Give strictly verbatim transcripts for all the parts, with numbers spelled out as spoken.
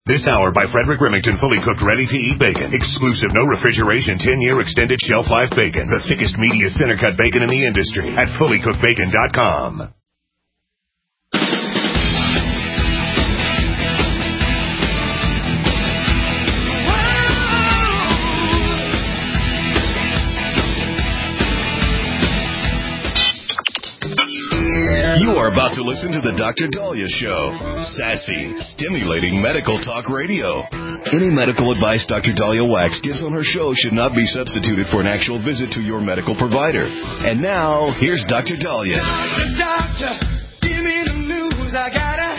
This hour by Frederick Remington, fully cooked, ready-to-eat bacon. Exclusive, no refrigeration, ten-year extended shelf life bacon. The thickest, meatiest center-cut bacon in the industry at fully cooked bacon dot com. You are about to listen to the Doctor Dahlia Show. Sassy, stimulating medical talk radio. Any medical advice Doctor Dahlia Wax gives on her show should not be substituted for an actual visit to your medical provider. And now, here's Doctor Dahlia. Doctor, give me the news. I gotta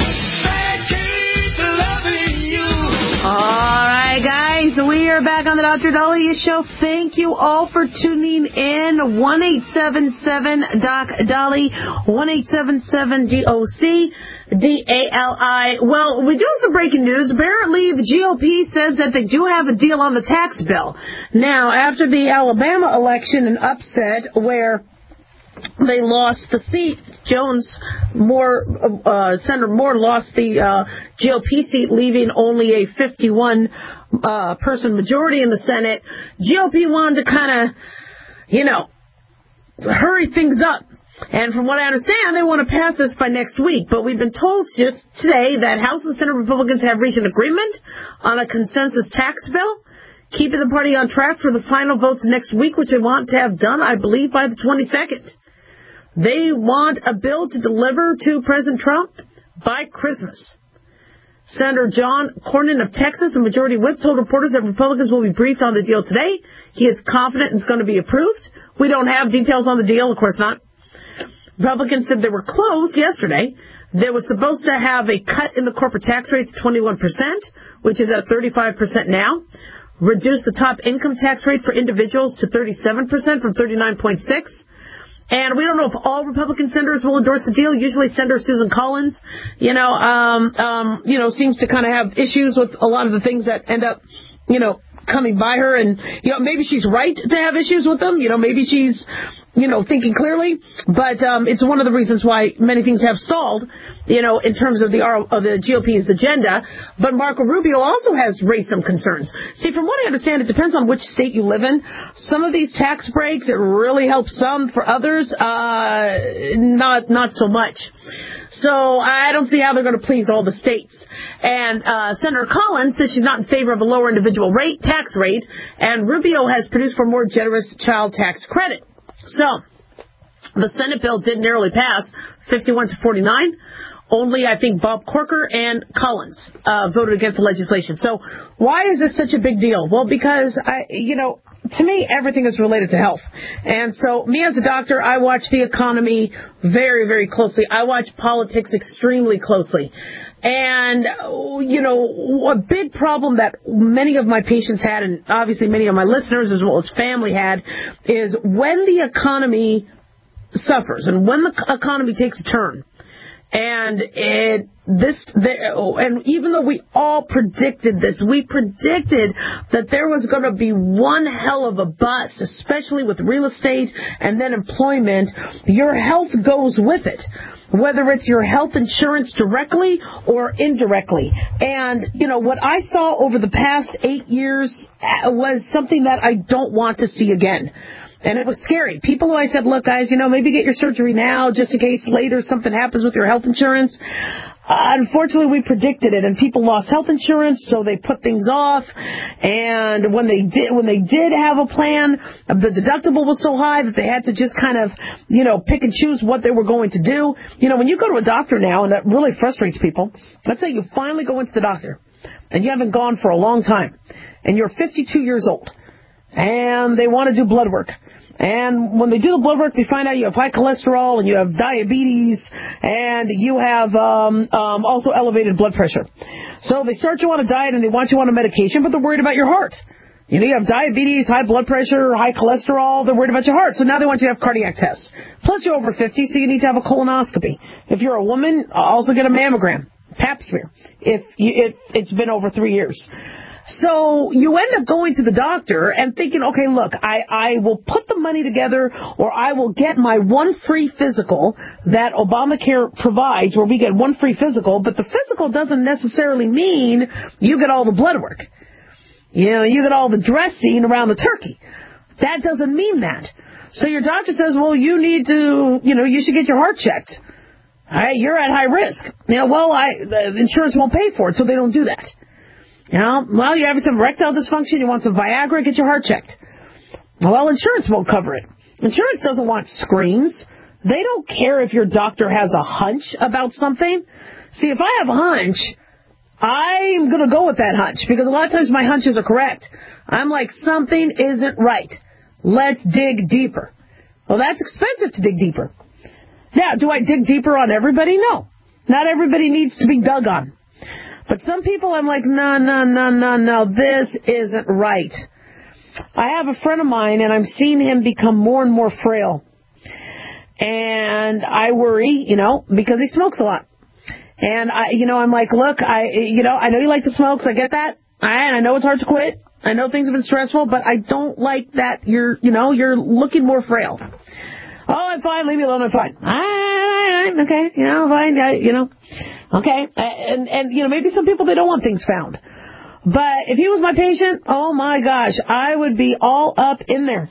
keep loving you. All right, guys, we are back on the Doctor Dahlia Show. Thank you all for tuning in. one eight seven seven D O C D A L I, one eight seven seven D O C D A L I. Well, we do have some breaking news. Apparently, the G O P says that they do have a deal on the tax bill. Now, after the Alabama election, an upset where they lost the seat. Jones, Moore, uh, Senator Moore lost the uh, G O P seat, leaving only a fifty-one uh, person majority in the Senate. G O P wanted to kind of, you know, hurry things up. And from what I understand, they want to pass this by next week. But we've been told just today that House and Senate Republicans have reached an agreement on a consensus tax bill, keeping the party on track for the final votes next week, which they want to have done, I believe, by the twenty-second. They want a bill to deliver to President Trump by Christmas. Senator John Cornyn of Texas, a majority whip, told reporters that Republicans will be briefed on the deal today. He is confident it's going to be approved. We don't have details on the deal, of course not. Republicans said they were close yesterday. They were supposed to have a cut in the corporate tax rate to twenty-one percent, which is at thirty-five percent now. Reduce the top income tax rate for individuals to thirty-seven percent from thirty-nine point six percent. And we don't know if all Republican senators will endorse the deal. Usually Senator Susan Collins, you know, um, um, you know, seems to kind of have issues with a lot of the things that end up, you know, coming by her. And, you know, maybe she's right to have issues with them. You know, maybe she's, you know, thinking clearly. But um, it's one of the reasons why many things have stalled, you know, in terms of the of the G O P's agenda. But Marco Rubio also has raised some concerns. See, from what I understand, it depends on which state you live in. Some of these tax breaks, it really helps some. For others, uh, not not so much. So I don't see how they're going to please all the states. And uh, Senator Collins says she's not in favor of a lower individual rate tax rate, and Rubio has produced for more generous child tax credit. So the Senate bill did narrowly pass, fifty-one to forty-nine. Only, I think, Bob Corker and Collins uh, voted against the legislation. So why is this such a big deal? Well, because, I, you know, to me, everything is related to health. And so me as a doctor, I watch the economy very, very closely. I watch politics extremely closely. And, you know, a big problem that many of my patients had, and obviously many of my listeners as well as family had, is when the economy suffers and when the economy takes a turn, and it, this, the, and even though we all predicted this, we predicted that there was going to be one hell of a bust, especially with real estate and then employment. Your health goes with it, whether it's your health insurance directly or indirectly. And, you know, what I saw over the past eight years was something that I don't want to see again. And it was scary. People who I said, look, guys, you know, maybe get your surgery now just in case later something happens with your health insurance. Uh, unfortunately, we predicted it, and people lost health insurance, so they put things off. And when they did, when they did have a plan, the deductible was so high that they had to just kind of, you know, pick and choose what they were going to do. You know, when you go to a doctor now, and that really frustrates people, let's say you finally go into the doctor, and you haven't gone for a long time, and you're fifty-two years old, and they want to do blood work. And when they do the blood work, they find out you have high cholesterol and you have diabetes and you have um, um, also elevated blood pressure. So they start you on a diet and they want you on a medication, but they're worried about your heart. You know, you have diabetes, high blood pressure, high cholesterol. They're worried about your heart. So now they want you to have cardiac tests. Plus, you're over fifty, so you need to have a colonoscopy. If you're a woman, also get a mammogram, pap smear, if, you, if it's been over three years. So you end up going to the doctor and thinking, okay, look, I, I will put the money together, or I will get my one free physical that Obamacare provides, where we get one free physical, but the physical doesn't necessarily mean you get all the blood work. You know, you get all the dressing around the turkey. That doesn't mean that. So your doctor says, well, you need to, you know, you should get your heart checked. All right, you're at high risk. You know, well, I, the insurance won't pay for it, so they don't do that. You know, well, you're having some erectile dysfunction, you want some Viagra, get your heart checked. Well, insurance won't cover it. Insurance doesn't want screens. They don't care if your doctor has a hunch about something. See, if I have a hunch, I'm going to go with that hunch, because a lot of times my hunches are correct. I'm like, something isn't right. Let's dig deeper. Well, that's expensive to dig deeper. Now, do I dig deeper on everybody? No. Not everybody needs to be dug on. But some people, I'm like, no, no, no, no, no, this isn't right. I have a friend of mine, and I'm seeing him become more and more frail. And I worry, you know, because he smokes a lot. And, I, you know, I'm like, look, I, you know, I know you like the smokes. I get that. I, I know it's hard to quit. I know things have been stressful, but I don't like that you're, you know, you're looking more frail. Oh, I'm fine. Leave me alone. I'm fine. All right, all right, okay. You know, fine. I, you know, okay. And, and, you know, maybe some people, they don't want things found. But if he was my patient, oh, my gosh, I would be all up in there.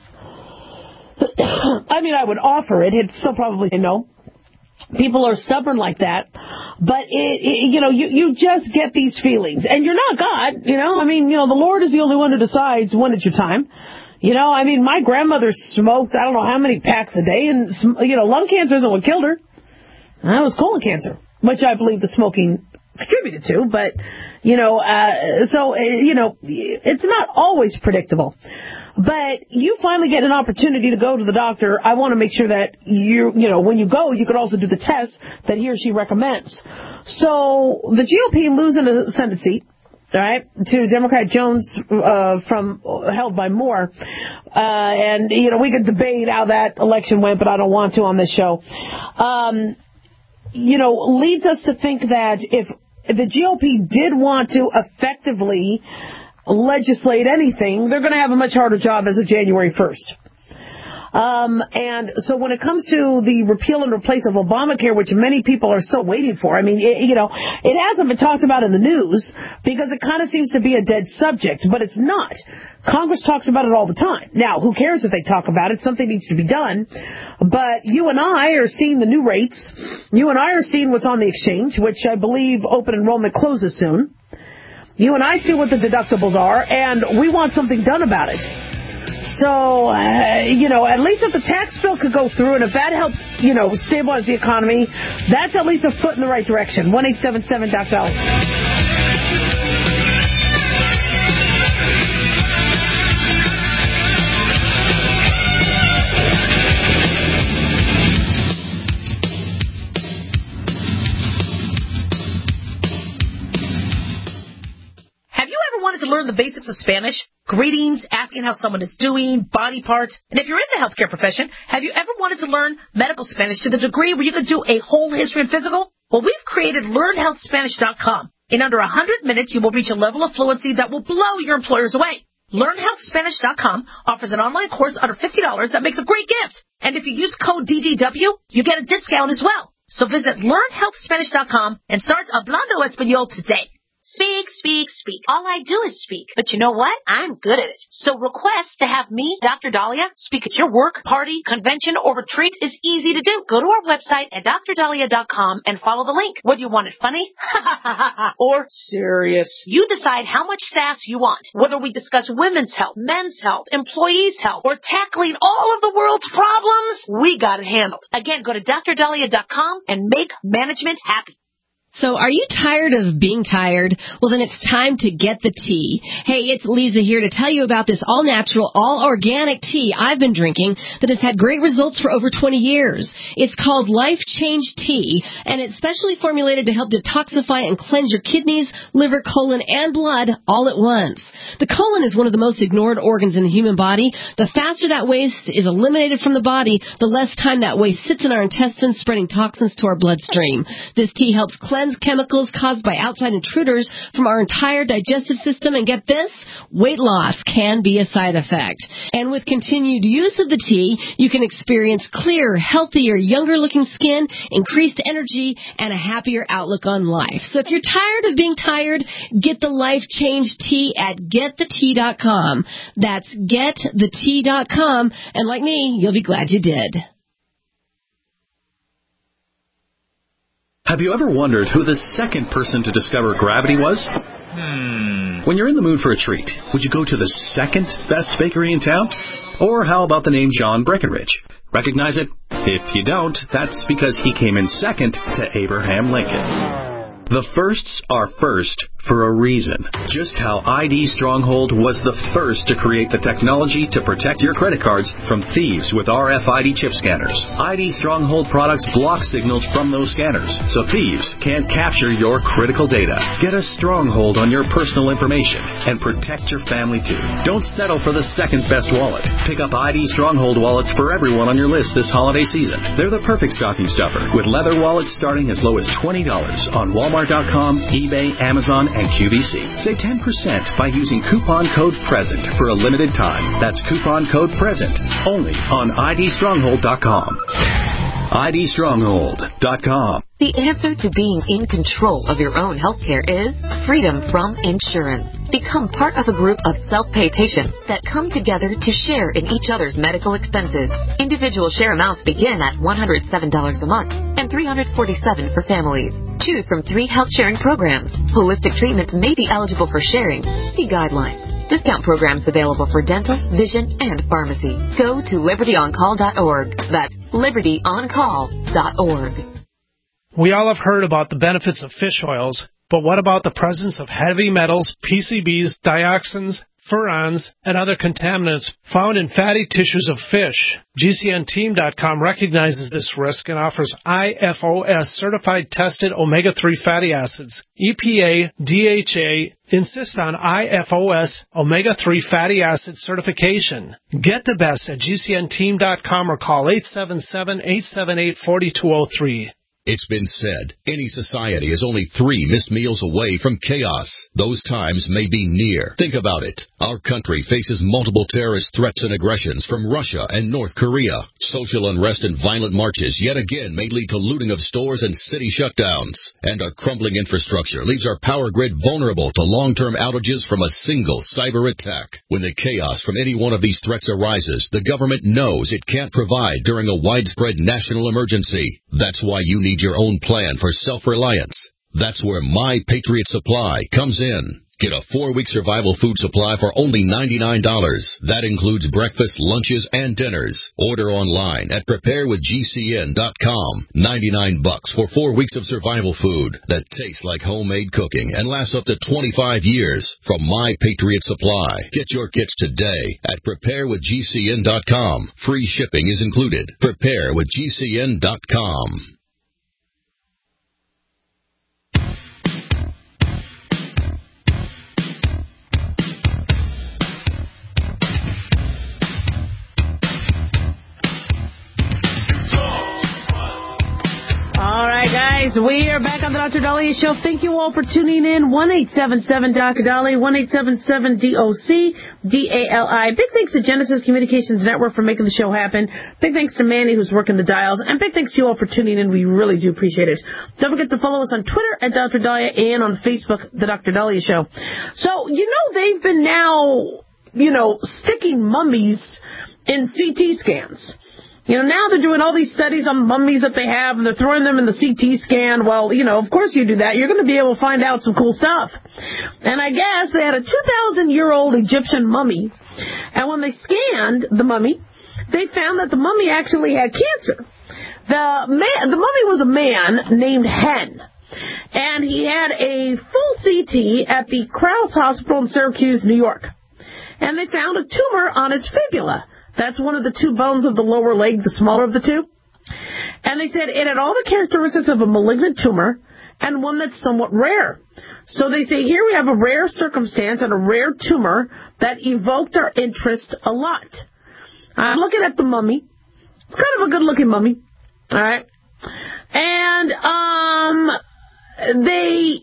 I mean, I would offer it. He'd still probably say no. People are stubborn like that. But, it, it, you know, you, you just get these feelings. And you're not God, you know. I mean, you know, the Lord is the only one who decides when it's your time. You know, I mean, my grandmother smoked, I don't know how many packs a day, and, you know, lung cancer isn't what killed her. That was colon cancer, which I believe the smoking contributed to. But, you know, uh, so, uh, you know, it's not always predictable. But you finally get an opportunity to go to the doctor. I want to make sure that you, you know, when you go, you could also do the test that he or she recommends. So the G O P losing a Senate seat, all right, to Democrat Jones uh, from held by Moore. Uh, and, you know, we could debate how that election went, but I don't want to on this show. Um, you know, leads us to think that if, if the G O P did want to effectively legislate anything, they're going to have a much harder job as of January first. Um, and so when it comes to the repeal and replace of Obamacare, which many people are still waiting for, I mean, it, you know, it hasn't been talked about in the news because it kind of seems to be a dead subject, but it's not. Congress talks about it all the time. Now, who cares if they talk about it? Something needs to be done. But you and I are seeing the new rates. You and I are seeing what's on the exchange, which I believe open enrollment closes soon. You and I see what the deductibles are, and we want something done about it. So, uh, you know, at least if the tax bill could go through, and if that helps, you know, stabilize the economy, that's at least a foot in the right direction. one eight seven seven Doc Dolly. To learn the basics of Spanish, greetings, asking how someone is doing, body parts, and if you're in the healthcare profession, have you ever wanted to learn medical Spanish to the degree where you could do a whole history and physical? Well, we've created learn health spanish dot com. In under one hundred minutes, you will reach a level of fluency that will blow your employers away. learn health spanish dot com offers an online course under fifty dollars that makes a great gift. And if you use code D D W, you get a discount as well. So visit learn health spanish dot com and start Hablando Español today. Speak, speak, speak. All I do is speak. But you know what? I'm good at it. So request to have me, Doctor Dahlia, speak at your work, party, convention, or retreat is easy to do. Go to our website at dr dahlia dot com and follow the link. Whether you want it funny or serious, you decide how much sass you want. Whether we discuss women's health, men's health, employees' health, or tackling all of the world's problems, we got it handled. Again, go to dr dahlia dot com and make management happy. So are you tired of being tired? Well, then it's time to get the tea. Hey, it's Lisa here to tell you about this all-natural, all-organic tea I've been drinking that has had great results for over twenty years. It's called Life Change Tea, and it's specially formulated to help detoxify and cleanse your kidneys, liver, colon, and blood all at once. The colon is one of the most ignored organs in the human body. The faster that waste is eliminated from the body, the less time that waste sits in our intestines, spreading toxins to our bloodstream. This tea helps cleanse chemicals caused by outside intruders from our entire digestive system. And get this, weight loss can be a side effect. And with continued use of the tea, you can experience clearer, healthier, younger-looking skin, increased energy, and a happier outlook on life. So if you're tired of being tired, get the Life Change Tea at get the tea dot com. That's get the tea dot com. And like me, you'll be glad you did. Have you ever wondered who the second person to discover gravity was? Hmm. When you're in the mood for a treat, would you go to the second best bakery in town? Or how about the name John Breckenridge? Recognize it? If you don't, that's because he came in second to Abraham Lincoln. The firsts are first for a reason. Just how I D Stronghold was the first to create the technology to protect your credit cards from thieves with R F I D chip scanners. I D Stronghold products block signals from those scanners, so thieves can't capture your critical data. Get a stronghold on your personal information and protect your family too. Don't settle for the second best wallet. Pick up I D Stronghold wallets for everyone on your list this holiday season. They're the perfect stocking stuffer, with leather wallets starting as low as twenty dollars on Walmart dot com, eBay, Amazon, and Q V C. Save ten percent by using coupon code PRESENT for a limited time. That's coupon code PRESENT only on I D stronghold dot com. I D stronghold dot com. The answer to being in control of your own healthcare is freedom from insurance. Become part of a group of self-pay patients that come together to share in each other's medical expenses. Individual share amounts begin at one hundred seven dollars a month and three hundred forty-seven dollars for families. Choose from three health sharing programs. Holistic treatments may be eligible for sharing. See guidelines. Discount programs available for dental, vision, and pharmacy. Go to liberty on call dot org. That's liberty on call dot org. We all have heard about the benefits of fish oils, but what about the presence of heavy metals, P C Bs, dioxins, furans, and other contaminants found in fatty tissues of fish? G C N team dot com recognizes this risk and offers I F O S certified tested omega three fatty acids. E P A, D H A insists on I F O S omega three fatty acid certification. Get the best at G C N team dot com or call eight seven seven, eight seven eight, four two zero three. It's been said, any society is only three missed meals away from chaos. Those times may be near. Think about it. Our country faces multiple terrorist threats and aggressions from Russia and North Korea. Social unrest and violent marches yet again may lead to looting of stores and city shutdowns. And our crumbling infrastructure leaves our power grid vulnerable to long-term outages from a single cyber attack. When the chaos from any one of these threats arises, the government knows it can't provide during a widespread national emergency. That's why you need your own plan for self-reliance. That's where My Patriot Supply comes in. Get a four-week survival food supply for only ninety-nine dollars. That includes breakfast, lunches, and dinners. Order online at prepare with G C N dot com. ninety-nine bucks for four weeks of survival food that tastes like homemade cooking and lasts up to twenty-five years from My Patriot Supply. Get your kits today at prepare with G C N dot com. Free shipping is included. prepare with G C N dot com. All right, guys, we are back on the Doctor Dahlia Show. Thank you all for tuning in. one eight seven seven, D O C, Dali, one eight seven seven, D O C, D A L I. Big thanks to Genesis Communications Network for making the show happen. Big thanks to Manny, who's working the dials. And big thanks to you all for tuning in. We really do appreciate it. Don't forget to follow us on Twitter at Doctor Dahlia and on Facebook, The Doctor Dahlia Show. So, you know, they've been now, you know, sticking mummies in C T scans. You know, now they're doing all these studies on mummies that they have, and they're throwing them in the C T scan. Well, you know, of course you do that. You're going to be able to find out some cool stuff. And I guess they had a two thousand year old Egyptian mummy, and when they scanned the mummy, they found that the mummy actually had cancer. The man, the mummy was a man named Hen, and he had a full C T at the Krause Hospital in Syracuse, New York. And they found a tumor on his fibula. That's one of the two bones of the lower leg, the smaller of the two. And they said it had all the characteristics of a malignant tumor and one that's somewhat rare. So they say, here we have a rare circumstance and a rare tumor that evoked our interest a lot. I'm looking at the mummy. It's kind of a good-looking mummy. All right. And um, they,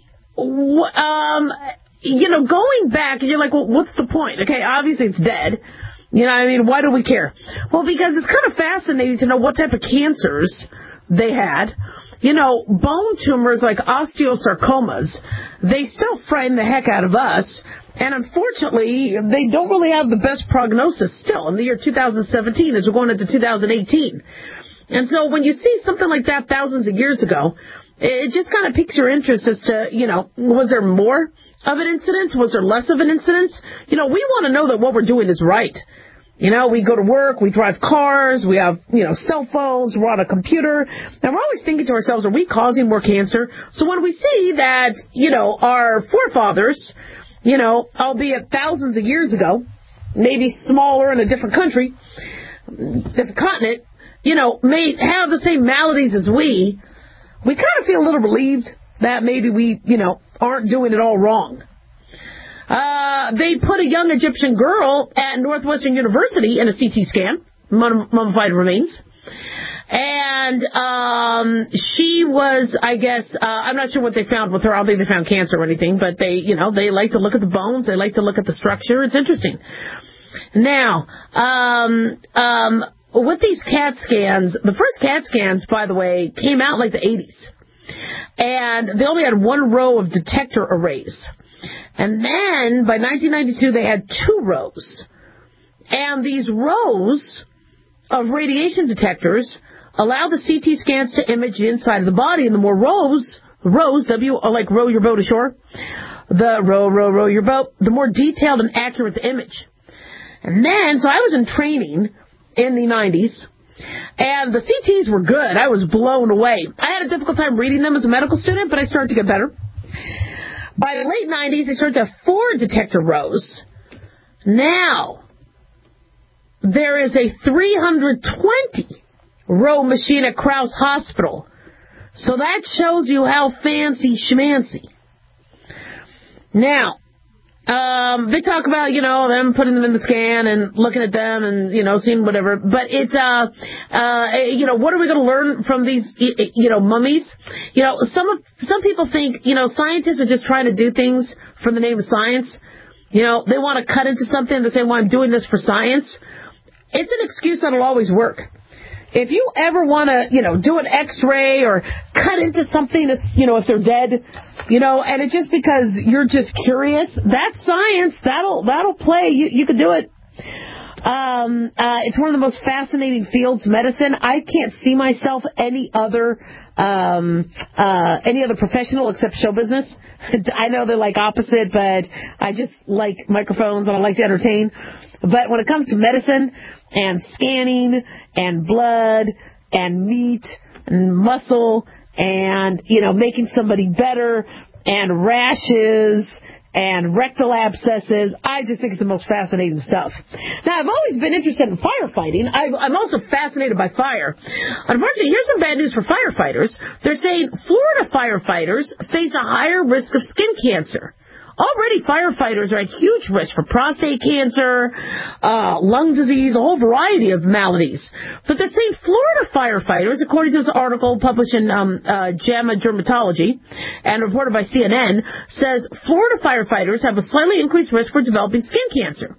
um, you know, going back, and you're like, well, what's the point? Okay, obviously it's dead. You know what I mean? Why do we care? Well, because it's kind of fascinating to know what type of cancers they had. You know, bone tumors like osteosarcomas, they still frighten the heck out of us. And unfortunately, they don't really have the best prognosis still in the year two thousand seventeen as we're going into two thousand eighteen. And so when you see something like that thousands of years ago, it just kind of piques your interest as to, you know, was there more of an incident? Was there less of an incident? You know, we want to know that what we're doing is right. You know, we go to work, we drive cars, we have, you know, cell phones, we're on a computer, and we're always thinking to ourselves, are we causing more cancer? So when we see that, you know, our forefathers, you know, albeit thousands of years ago, maybe smaller in a different country, different continent, you know, may have the same maladies as we, we kind of feel a little relieved that maybe we, you know, aren't doing it all wrong. Uh, they put a young Egyptian girl at Northwestern University in a C T scan, mummified remains. And um, she was, I guess, uh, I'm not sure what they found with her. I don't think they found cancer or anything, but they, you know, they like to look at the bones. They like to look at the structure. It's interesting. Now, um, um, with these CAT scans, the first CAT scans, by the way, came out in like the eighties. And they only had one row of detector arrays. And then, by nineteen ninety-two, they had two rows. And these rows of radiation detectors allow the C T scans to image the inside of the body. And the more rows, rows, W, like row your boat ashore, the row, row, row your boat, the more detailed and accurate the image. And then, so I was in training in the nineties, and the C Ts were good. I was blown away. I had a difficult time reading them as a medical student, but I started to get better. By the late nineties, they started to have four detector rows. Now, there is a three hundred twenty row machine at Krause Hospital. So that shows you how fancy schmancy. Now, um, they talk about, you know, them putting them in the scan and looking at them and, you know, seeing whatever. But it's, uh, uh, you know, what are we going to learn from these, you know, mummies? You know, some of, some people think, you know, scientists are just trying to do things for the name of science. You know, they want to cut into something. They say, well, I'm doing this for science. It's an excuse that'll always work. If you ever want to, you know, do an X-ray or cut into something, you know, if they're dead, you know, and it's just because you're just curious, that's science. That'll that'll play. You you can do it. Um, uh, it's one of the most fascinating fields, medicine. I can't see myself any other um, uh, any other professional except show business. I know they're like opposite, but I just like microphones and I like to entertain. But when it comes to medicine and scanning and blood and meat and muscle and, you know, making somebody better and rashes and rectal abscesses, I just think it's the most fascinating stuff. Now, I've always been interested in firefighting. I, I'm also fascinated by fire. Unfortunately, here's some bad news for firefighters. They're saying Florida firefighters face a higher risk of skin cancer. Already, firefighters are at huge risk for prostate cancer, uh, lung disease, a whole variety of maladies. But they're saying Florida firefighters, according to this article published in um, uh, JAMA Dermatology and reported by C N N, says Florida firefighters have a slightly increased risk for developing skin cancer.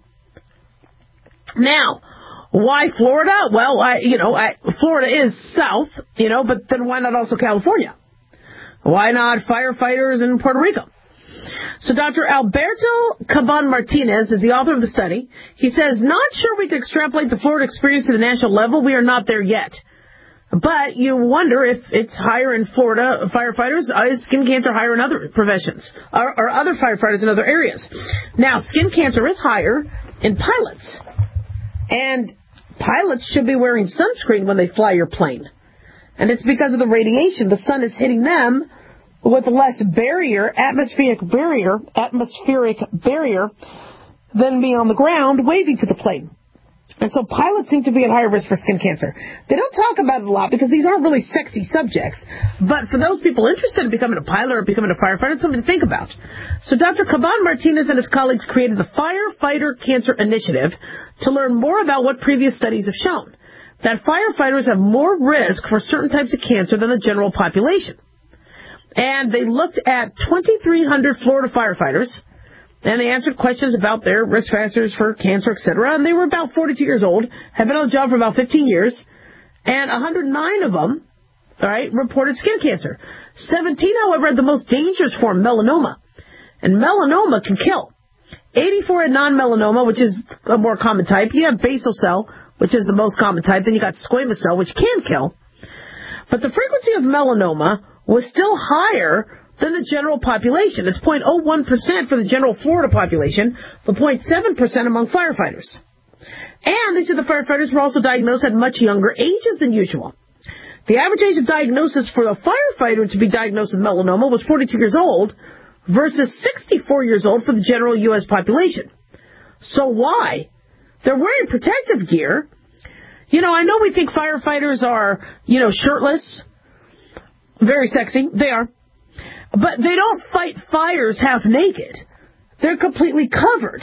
Now, why Florida? Well, I, you know, I, Florida is south, you know, but then why not also California? Why not firefighters in Puerto Rico? So Doctor Alberto Caban Martinez is the author of the study. He says, not sure we can extrapolate the Florida experience to the national level. We are not there yet. But you wonder if it's higher in Florida firefighters. Is skin cancer higher in other professions? Or, or other firefighters in other areas? Now, skin cancer is higher in pilots. And pilots should be wearing sunscreen when they fly your plane. And it's because of the radiation. The sun is hitting them with less barrier, atmospheric barrier, atmospheric barrier than me on the ground waving to the plane. And so pilots seem to be at higher risk for skin cancer. They don't talk about it a lot because these aren't really sexy subjects. But for those people interested in becoming a pilot or becoming a firefighter, it's something to think about. So Doctor Caban Martinez and his colleagues created the Firefighter Cancer Initiative to learn more about what previous studies have shown, that firefighters have more risk for certain types of cancer than the general population. And they looked at twenty-three hundred Florida firefighters, and they answered questions about their risk factors for cancer, et cetera. And they were about forty-two years old, had been on the job for about fifteen years, and one hundred nine of them, all right, reported skin cancer. seventeen, however, had the most dangerous form, melanoma. And melanoma can kill. eighty-four had non-melanoma, which is a more common type. You have basal cell, which is the most common type. Then you got squamous cell, which can kill. But the frequency of melanoma was still higher than the general population. It's zero point zero one percent for the general Florida population, but zero point seven percent among firefighters. And they said the firefighters were also diagnosed at much younger ages than usual. The average age of diagnosis for a firefighter to be diagnosed with melanoma was forty-two years old versus sixty-four years old for the general U S population. So why? They're wearing protective gear. You know, I know we think firefighters are, you know, shirtless, very sexy. They are. But they don't fight fires half naked. They're completely covered.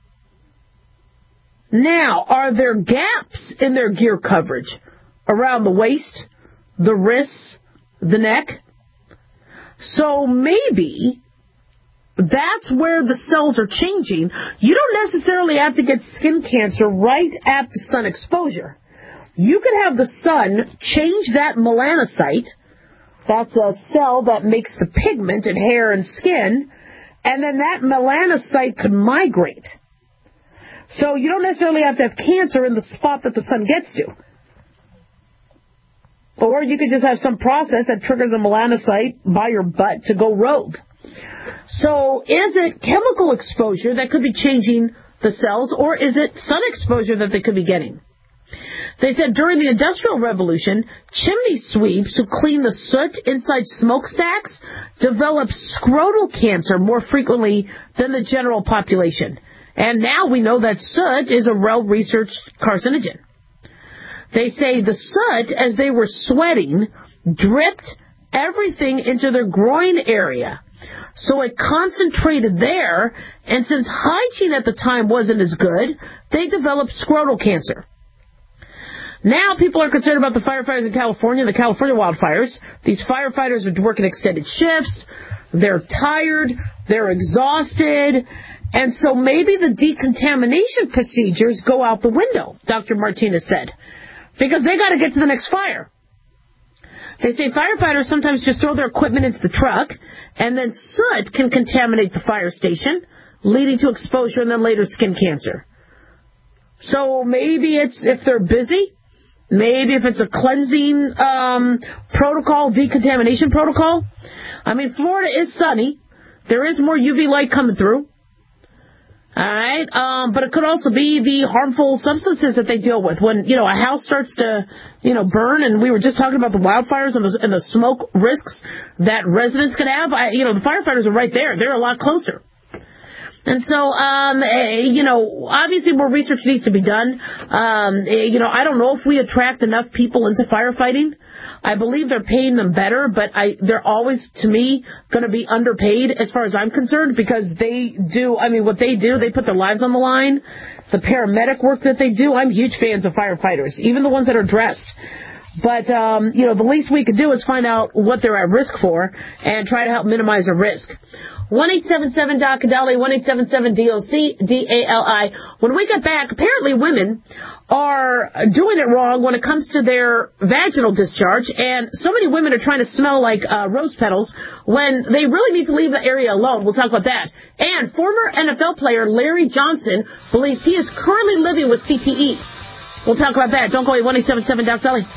Now, are there gaps in their gear coverage around the waist, the wrists, the neck? So maybe that's where the cells are changing. You don't necessarily have to get skin cancer right at the sun exposure. You could have the sun change that melanocyte. That's a cell that makes the pigment in hair and skin, and then that melanocyte could migrate. So you don't necessarily have to have cancer in the spot that the sun gets to. Or you could just have some process that triggers a melanocyte by your butt to go rogue. So is it chemical exposure that could be changing the cells, or is it sun exposure that they could be getting? They said during the Industrial Revolution, chimney sweeps who clean the soot inside smokestacks developed scrotal cancer more frequently than the general population. And now we know that soot is a well-researched carcinogen. They say the soot, as they were sweating, dripped everything into their groin area. So it concentrated there, and since hygiene at the time wasn't as good, they developed scrotal cancer. Now people are concerned about the firefighters in California, the California wildfires. These firefighters are working extended shifts. They're tired. They're exhausted. And so maybe the decontamination procedures go out the window, Doctor Martinez said, because they got to get to the next fire. They say firefighters sometimes just throw their equipment into the truck, and then soot can contaminate the fire station, leading to exposure and then later skin cancer. So maybe it's if they're busy, maybe if it's a cleansing um, protocol, decontamination protocol. I mean, Florida is sunny. There is more U V light coming through. All right, um, but it could also be the harmful substances that they deal with. When, you know, a house starts to, you know, burn, and we were just talking about the wildfires and the, and the smoke risks that residents could have. I, you know, the firefighters are right there. They're a lot closer. And so, um, you know, obviously more research needs to be done. Um, you know, I don't know if we attract enough people into firefighting. I believe they're paying them better, but I, they're always, to me, going to be underpaid as far as I'm concerned, because they do, I mean, what they do, they put their lives on the line. The paramedic work that they do, I'm huge fans of firefighters, even the ones that are dressed. But, um, you know, the least we could do is find out what they're at risk for and try to help minimize the risk. one eight seven seven D O C Dali, one eight seven seven D O C D A L I. When we get back, apparently women are doing it wrong when it comes to their vaginal discharge, and so many women are trying to smell like uh, rose petals when they really need to leave the area alone. We'll talk about that. And former N F L player Larry Johnson believes he is currently living with C T E. We'll talk about that. Don't go away. one eight seven seven D O C Dali.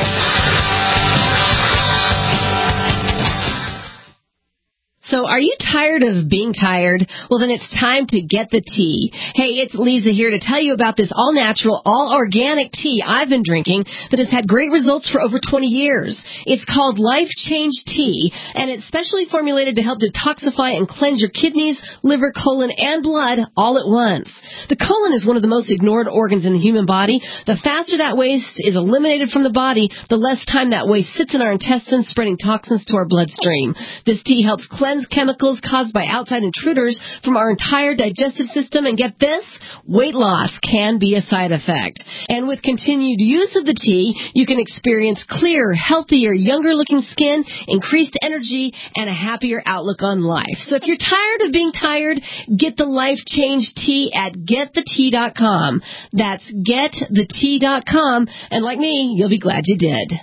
So are you tired of being tired? Well, then it's time to get the tea. Hey, it's Lisa here to tell you about this all-natural, all-organic tea I've been drinking that has had great results for over twenty years. It's called Life Change Tea, and it's specially formulated to help detoxify and cleanse your kidneys, liver, colon, and blood all at once. The colon is one of the most ignored organs in the human body. The faster that waste is eliminated from the body, the less time that waste sits in our intestines, spreading toxins to our bloodstream. This tea helps cleanse chemicals caused by outside intruders from our entire digestive system, and get this, weight loss can be a side effect. And with continued use of the tea, you can experience clearer, healthier, younger-looking skin, increased energy, and a happier outlook on life. So if you're tired of being tired, get the Life Change Tea at get the tea dot com. That's get the tea dot com, and like me, you'll be glad you did.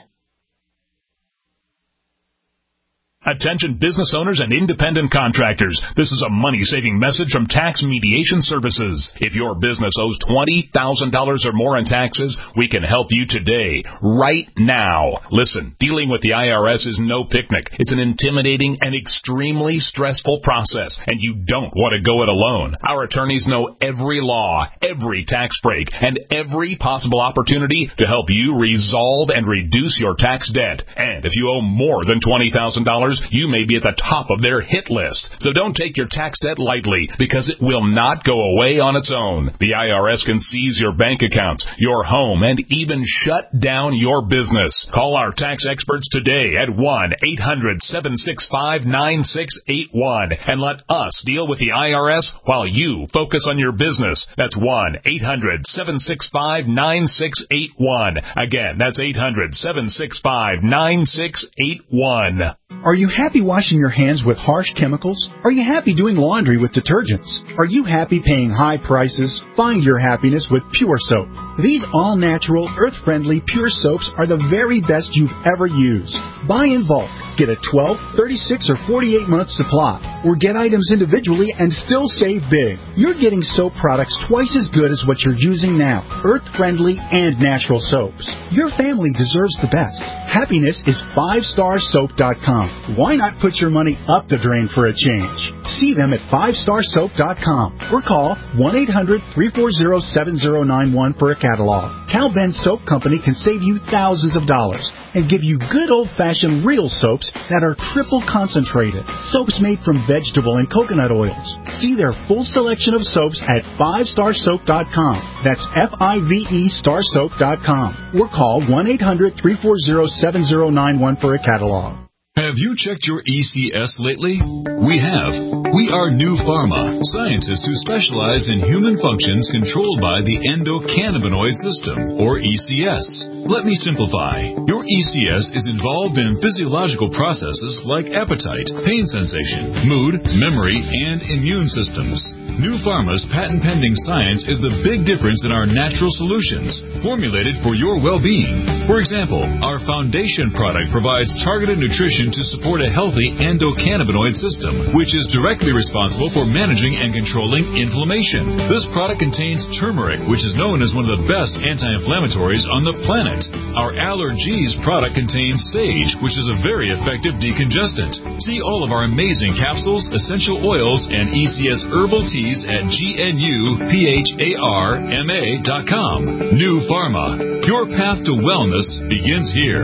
Attention business owners and independent contractors. This is a money-saving message from Tax Mediation Services. If your business owes twenty thousand dollars or more in taxes, we can help you today, right now. Listen, dealing with the I R S is no picnic. It's an intimidating and extremely stressful process, and you don't want to go it alone. Our attorneys know every law, every tax break, and every possible opportunity to help you resolve and reduce your tax debt. And if you owe more than twenty thousand dollars, you may be at the top of their hit list. So don't take your tax debt lightly, because it will not go away on its own. The I R S can seize your bank accounts, your home, and even shut down your business. Call our tax experts today at one eight hundred seven six five nine six eight one and let us deal with the I R S while you focus on your business. That's one eight hundred seven six five nine six eight one. Again, that's eight hundred seven six five nine six eight one. Are you happy washing your hands with harsh chemicals? Are you happy doing laundry with detergents? Are you happy paying high prices? Find your happiness with Pure Soap. These all-natural, earth-friendly Pure Soaps are the very best you've ever used. Buy in bulk. Get a twelve, thirty-six, or forty-eight month supply, or get items individually and still save big. You're getting soap products twice as good as what you're using now. Earth-friendly and natural soaps. Your family deserves the best. Happiness is five star soap dot com. Why not put your money up the drain for a change? See them at five star soap dot com or call one eight hundred three four zero seven zero nine one for a catalog. Cal Ben Soap Company can save you thousands of dollars and give you good old-fashioned real soaps that are triple concentrated. Soaps made from vegetable and coconut oils. See their full selection of soaps at five star soap dot com. That's F I V E star soap dot com. Or call one eight hundred three four zero seven zero nine one for a catalog. Have you checked your E C S lately? We have. We are New Pharma, scientists who specialize in human functions controlled by the endocannabinoid system, or E C S. Let me simplify. Your E C S is involved in physiological processes like appetite, pain sensation, mood, memory, and immune systems. New Pharma's patent-pending science is the big difference in our natural solutions, formulated for your well-being. For example, our foundation product provides targeted nutrition to support a healthy endocannabinoid system, which is directly responsible for managing and controlling inflammation. This product contains turmeric, which is known as one of the best anti-inflammatories on the planet. Our Allergies product contains sage, which is a very effective decongestant. See all of our amazing capsules, essential oils, and E C S herbal teas at G N U P H A R M A dot com. New Pharma. Your path to wellness begins here.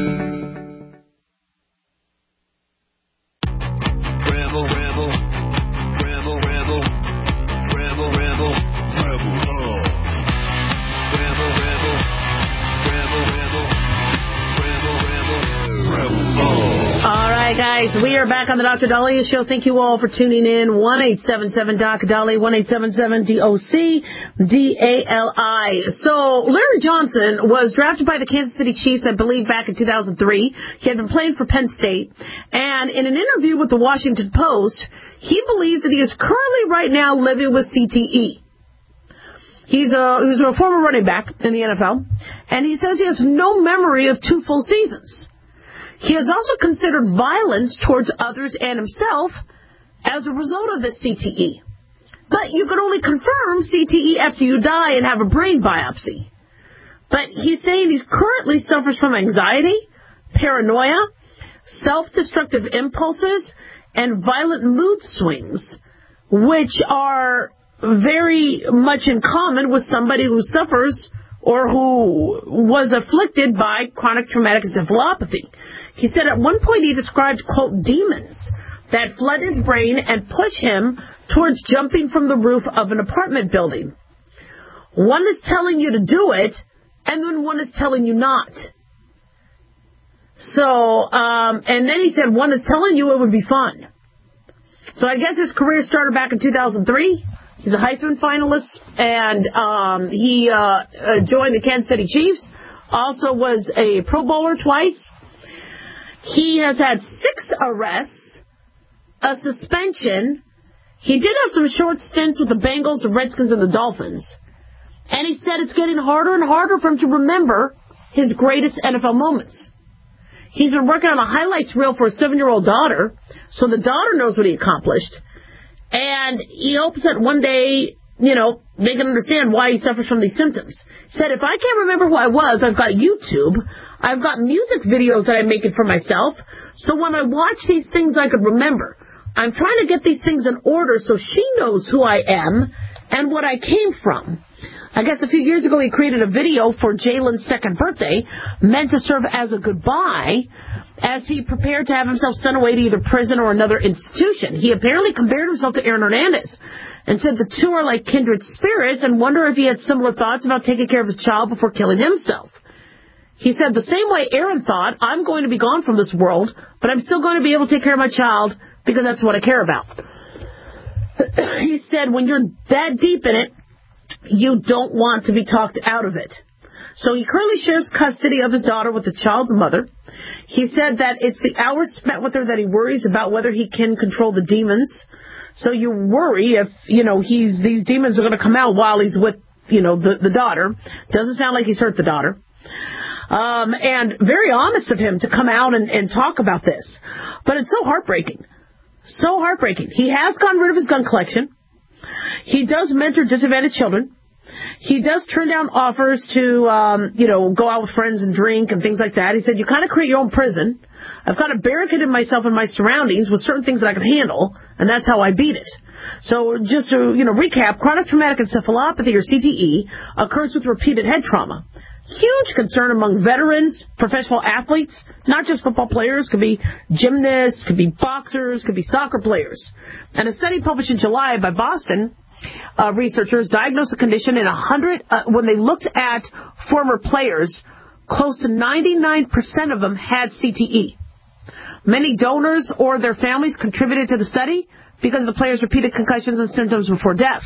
Rebel, rebel, rebel, rebel, rebel, rebel, rebel, oh. Rebel, rebel, rebel, rebel, rebel, rebel, rebel, oh. All right, guys, we are back on the Doctor Dahlia Show. Thank you all for tuning in. one eight seven seven D O C Dali, one eight seven seven D O C D A L I. So Larry Johnson was drafted by the Kansas City Chiefs, I believe, back in two thousand three. He had been playing for Penn State. And in an interview with the Washington Post, he believes that he is currently right now living with C T E. He's a, he's a former running back in the N F L, and he says he has no memory of two full seasons. He has also considered violence towards others and himself as a result of this C T E. But you can only confirm C T E after you die and have a brain biopsy. But he's saying he currently suffers from anxiety, paranoia, self-destructive impulses, and violent mood swings, which are very much in common with somebody who suffers or who was afflicted by chronic traumatic encephalopathy. He said at one point he described, quote, demons that flood his brain and push him towards jumping from the roof of an apartment building. One is telling you to do it, and then one is telling you not. So, um, and then he said one is telling you it would be fun. So I guess his career started back in two thousand three. He's a Heisman finalist, and um, he uh, joined the Kansas City Chiefs. Also was a Pro Bowler twice. He has had six arrests, a suspension. He did have some short stints with the Bengals, the Redskins, and the Dolphins. And he said it's getting harder and harder for him to remember his greatest N F L moments. He's been working on a highlights reel for a seven-year-old daughter, so the daughter knows what he accomplished. And he hopes that one day, you know, they can understand why he suffers from these symptoms. He said, if I can't remember who I was, I've got YouTube. I've got music videos that I'm making for myself. So when I watch these things, I could remember. I'm trying to get these things in order so she knows who I am and what I came from. I guess a few years ago he created a video for Jalen's second birthday meant to serve as a goodbye as he prepared to have himself sent away to either prison or another institution. He apparently compared himself to Aaron Hernandez and said the two are like kindred spirits and wonder if he had similar thoughts about taking care of his child before killing himself. He said the same way Aaron thought, I'm going to be gone from this world, but I'm still going to be able to take care of my child because that's what I care about. He said when you're that deep in it, you don't want to be talked out of it. So he currently shares custody of his daughter with the child's mother. He said that it's the hours spent with her that he worries about whether he can control the demons. So you worry if, you know, he's these demons are going to come out while he's with, you know, the, the daughter. Doesn't sound like he's hurt the daughter. Um, and very honest of him to come out and, and talk about this. But it's so heartbreaking. So heartbreaking. He has gotten rid of his gun collection. He does mentor disadvantaged children. He does turn down offers to, um, you know, go out with friends and drink and things like that. He said, you kind of create your own prison. I've kind of barricaded myself in my surroundings with certain things that I can handle, and that's how I beat it. So just to, you know, recap, chronic traumatic encephalopathy, or C T E, occurs with repeated head trauma. Huge concern among veterans, professional athletes, not just football players, could be gymnasts, could be boxers, could be soccer players. And a study published in July by Boston uh, researchers diagnosed the condition in one hundred, uh, when they looked at former players, close to ninety-nine percent of them had C T E. Many donors or their families contributed to the study because of the players' repeated concussions and symptoms before death.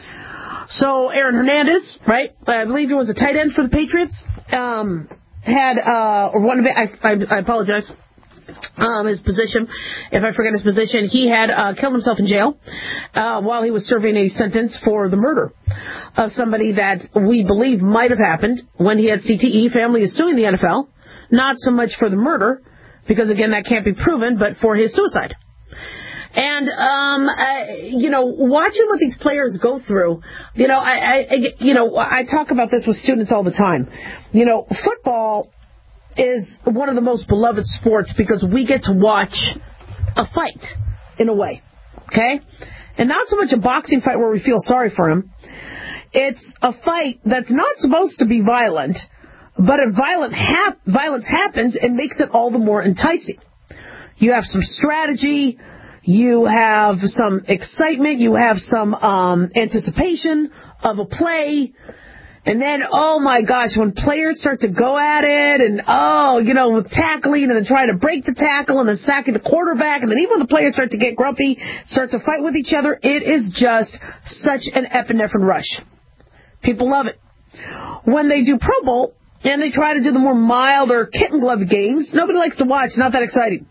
So Aaron Hernandez, right, I believe he was a tight end for the Patriots, um, had, uh, or one of it, I, I, I apologize, um, his position, if I forget his position, he had uh, killed himself in jail uh, while he was serving a sentence for the murder of somebody that we believe might have happened when he had C T E. Family is suing the N F L, not so much for the murder, because, again, that can't be proven, but for his suicide. And, um, uh, you know, watching what these players go through, you know, I, I, you know, I talk about this with students all the time. You know, football is one of the most beloved sports because we get to watch a fight, in a way, okay? And not so much a boxing fight where we feel sorry for him. It's a fight that's not supposed to be violent, but if violent hap- violence happens, it makes it all the more enticing. You have some strategy. You have some excitement. You have some um, anticipation of a play. And then, oh, my gosh, when players start to go at it and, oh, you know, with tackling and then trying to break the tackle and then sacking the quarterback, and then even when the players start to get grumpy, start to fight with each other, it is just such an epinephrine rush. People love it. When they do Pro Bowl and they try to do the more milder kitten glove games, nobody likes to watch. Not that exciting.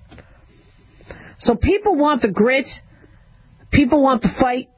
So people want the grit. People want the fight.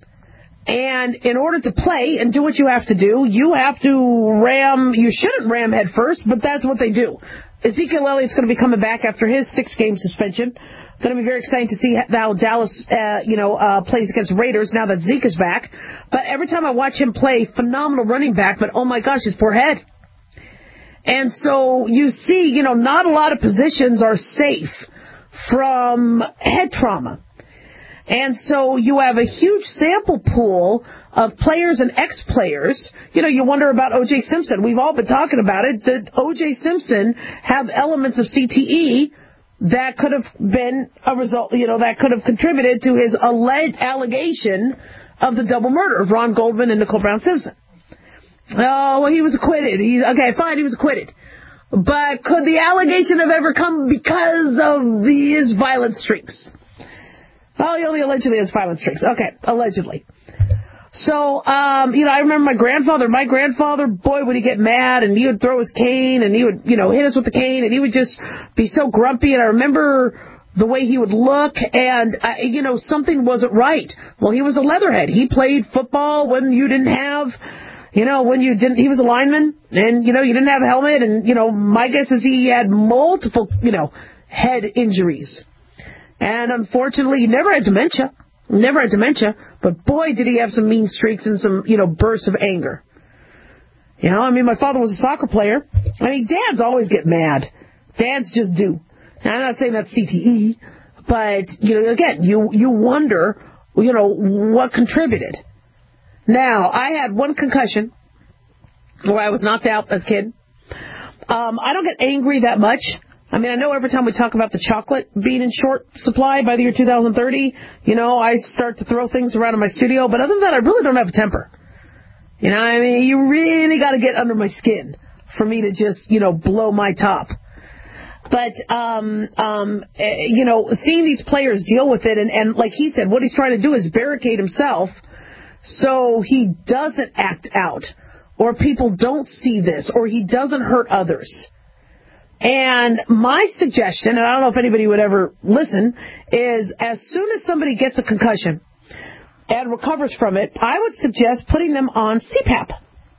And in order to play and do what you have to do, you have to ram, you shouldn't ram head first, but that's what they do. Ezekiel Elliott's going to be coming back after his six-game suspension. Going to be very exciting to see how Dallas, uh, you know, uh, plays against Raiders now that Zeke is back. But every time I watch him play, phenomenal running back, but oh my gosh, his poor head. And so you see, you know, not a lot of positions are safe from head trauma. And so you have a huge sample pool of players and ex-players. You know, you wonder about O J Simpson. We've all been talking about it. Did O J Simpson have elements of C T E that could have been a result, you know, that could have contributed to his alleged allegation of the double murder of Ron Goldman and Nicole Brown Simpson? Oh, well, he was acquitted. He, okay, fine, he was acquitted. But could the allegation have ever come because of the, his violent streaks? Well, he only allegedly has violent streaks. Okay, allegedly. So, um, you know, I remember my grandfather. My grandfather, boy, would he get mad, and he would throw his cane, and he would, you know, hit us with the cane, and he would just be so grumpy. And I remember the way he would look, and, uh, you know, something wasn't right. Well, he was a leatherhead. He played football when you didn't have, you know, when you didn't, he was a lineman, and, you know, you didn't have a helmet, and, you know, my guess is he had multiple, you know, head injuries. And unfortunately, he never had dementia. Never had dementia. But boy, did he have some mean streaks and some, you know, bursts of anger. You know, I mean, my father was a soccer player. I mean, dads always get mad. Dads just do. And I'm not saying that's C T E, but, you know, again, you, you wonder, you know, what contributed. Now, I had one concussion where I was knocked out as a kid. Um, I don't get angry that much. I mean, I know every time we talk about the chocolate being in short supply by the year two thousand thirty, you know, I start to throw things around in my studio. But other than that, I really don't have a temper. You know, I mean, you really got to get under my skin for me to just, you know, blow my top. But, um, um, you know, seeing these players deal with it, and, and like he said, what he's trying to do is barricade himself so he doesn't act out, or people don't see this, or he doesn't hurt others. And my suggestion, and I don't know if anybody would ever listen, is as soon as somebody gets a concussion and recovers from it, I would suggest putting them on C PAP.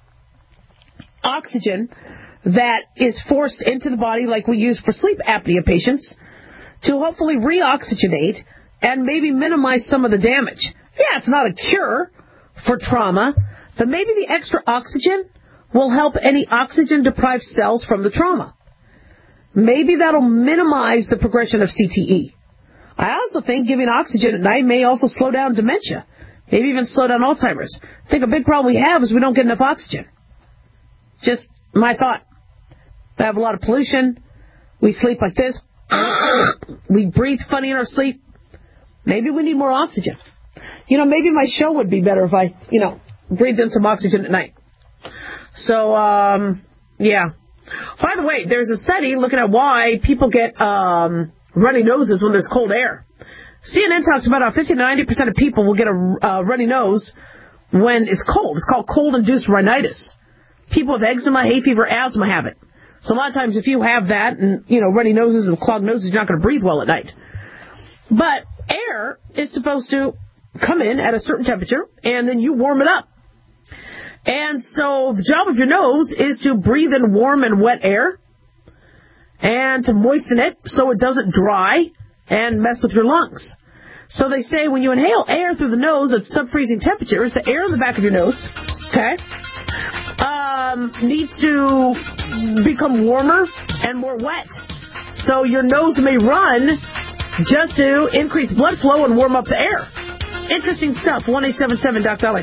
Oxygen that is forced into the body like we use for sleep apnea patients to hopefully reoxygenate and maybe minimize some of the damage. Yeah, it's not a cure for trauma, but maybe the extra oxygen will help any oxygen-deprived cells from the trauma. Maybe that'll minimize the progression of C T E. I also think giving oxygen at night may also slow down dementia, maybe even slow down Alzheimer's. I think a big problem we have is we don't get enough oxygen. Just my thought. We have a lot of pollution. We sleep like this. We breathe funny in our sleep. Maybe we need more oxygen. You know, maybe my show would be better if I, you know, breathed in some oxygen at night. So, um, yeah. By the way, there's a study looking at why people get um, runny noses when there's cold air. C N N talks about how fifty to ninety percent of people will get a uh, runny nose when it's cold. It's called cold-induced rhinitis. People with eczema, hay fever, asthma have it. So a lot of times if you have that and, you know, runny noses and clogged noses, you're not going to breathe well at night. But air is supposed to come in at a certain temperature, and then you warm it up. And so the job of your nose is to breathe in warm and wet air and to moisten it so it doesn't dry and mess with your lungs. So they say when you inhale air through the nose at sub-freezing temperatures, the air in the back of your nose, okay, um, needs to become warmer and more wet. So your nose may run just to increase blood flow and warm up the air. Interesting stuff. one eight seven seven Doc Dolly.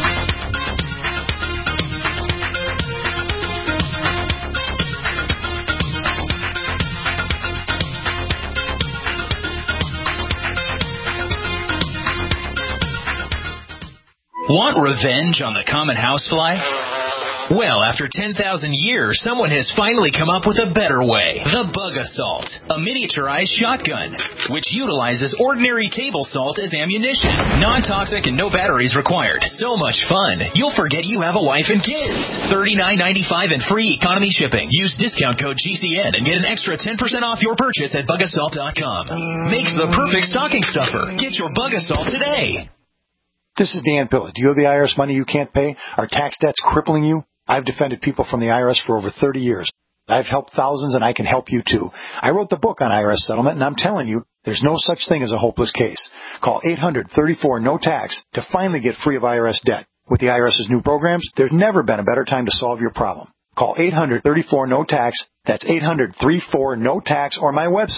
Want revenge on the common housefly? Well, after ten thousand years, someone has finally come up with a better way. The Bug Assault, a miniaturized shotgun, which utilizes ordinary table salt as ammunition. Non-toxic and no batteries required. So much fun, you'll forget you have a wife and kids. thirty-nine ninety-five and free economy shipping. Use discount code G C N and get an extra ten percent off your purchase at bug assault dot com. Makes the perfect stocking stuffer. Get your Bug Assault today. This is Dan Pilla. Do you have the I R S money you can't pay? Are tax debts crippling you? I've defended people from the I R S for over thirty years. I've helped thousands, and I can help you, too. I wrote the book on I R S settlement, and I'm telling you, there's no such thing as a hopeless case. Call eight hundred thirty-four no tax to finally get free of I R S debt. With the IRS's new programs, there's never been a better time to solve your problem. Call eight hundred thirty-four no tax. That's eight hundred thirty-four no tax, or my website,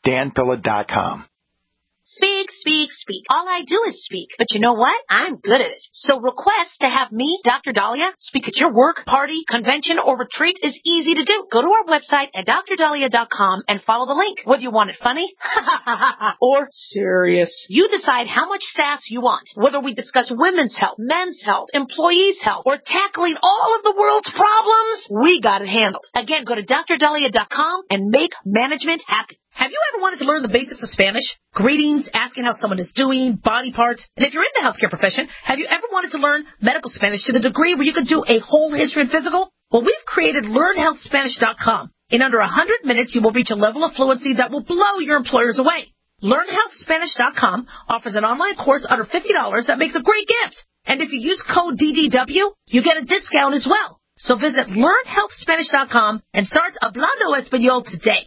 dan pilla dot com. Speak, speak, speak. All I do is speak. But you know what? I'm good at it. So request to have me, Doctor Dahlia, speak at your work, party, convention, or retreat is easy to do. Go to our website at dr dahlia dot com and follow the link. Whether you want it funny or serious, you decide how much sass you want. Whether we discuss women's health, men's health, employees' health, or tackling all of the world's problems, we got it handled. Again, go to dr dahlia dot com and make management happy. Have you ever wanted to learn the basics of Spanish? Greetings, asking how someone is doing, body parts. And if you're in the healthcare profession, have you ever wanted to learn medical Spanish to the degree where you could do a whole history and physical? Well, we've created learn health spanish dot com. In under one hundred minutes, you will reach a level of fluency that will blow your employers away. learn health spanish dot com offers an online course under fifty dollars that makes a great gift. And if you use code D D W, you get a discount as well. So visit learn health spanish dot com and start Hablando Español today.